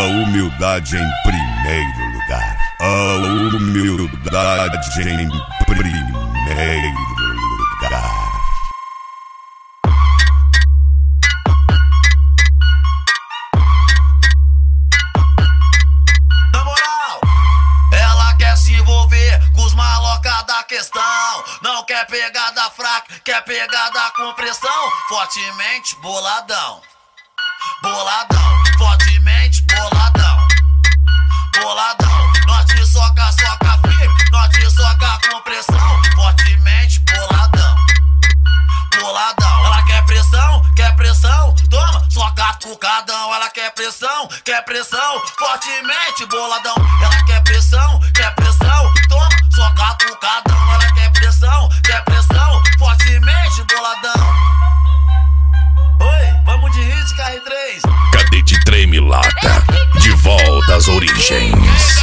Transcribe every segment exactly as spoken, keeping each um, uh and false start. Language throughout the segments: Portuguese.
humildade em primeiro lugar. A humildade em primeiro lugar. Na moral, ela quer se envolver com os maloca da questão. Não quer pegada fraca, quer pegada com pressão. Fortemente boladão, boladão, fortemente boladão, boladão. Nós te soca, soca firme, nós te soca com pressão. Fortemente boladão, boladão. Ela quer pressão, quer pressão, toma, soca cucadão. Ela quer pressão, quer pressão, fortemente boladão. Ela quer pressão, quer pressão, toma, soca cucadão. Ela quer pressão, quer pressão, fortemente boladão. Oi, vamos de hit, K R três. Cadete Treme Lata, de volta às origens.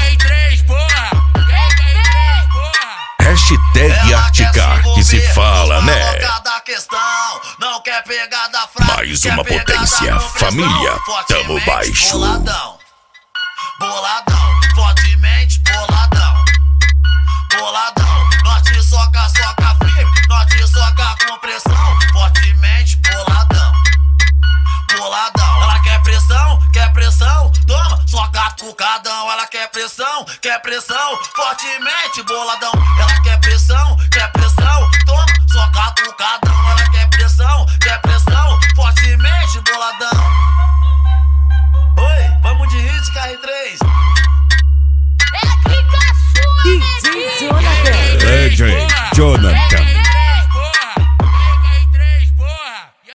Hashtag Articar, que se fala, né? Não quer pegada fraca, mais uma potência, família, tamo baixo. Boladão, boladão, fortemente boladão, boladão. Nós te soca, soca firme, nós te soca com pressão. Fortemente boladão, boladão. Ela quer pressão, quer pressão, toma, soca cucadão. Ela quer pressão, quer pressão, fortemente boladão. Ela quer pressão, quer pressão, toma, soca cucadão. Ela quer pressão, quer pressão, fortemente boladão. Oi, vamos de hit, K R três. É que caçula, Legend Jonathan.